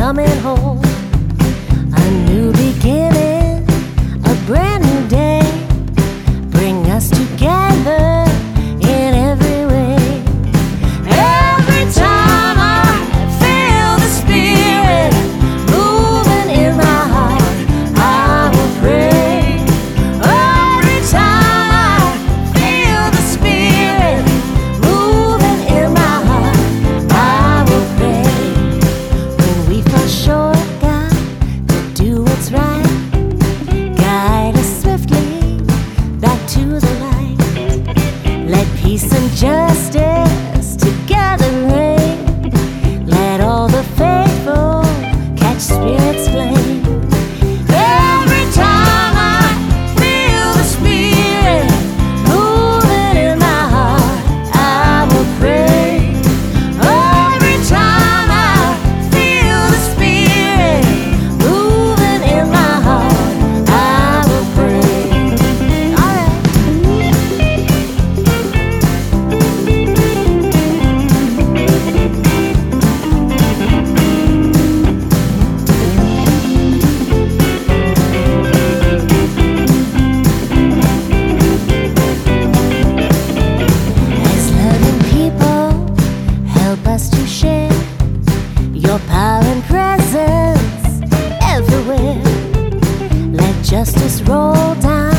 coming home. A new beginning, a brand new day. Bring us together in every way. Every time I feel the Spirit moving in my heart, I will pray. Every time I feel the Spirit moving in my heart, I will pray. When we fall short, God, to do what's right, guide us swiftly back to the light. Let peace and justice together reign. Let all the faithful catch Spirit's flame. Every time I feel the Spirit moving in my heart, I will pray. Every time I feel the Spirit moving in my heart, I will pray. All right. As loving people, help us to share your power and presence everywhere. Let justice roll down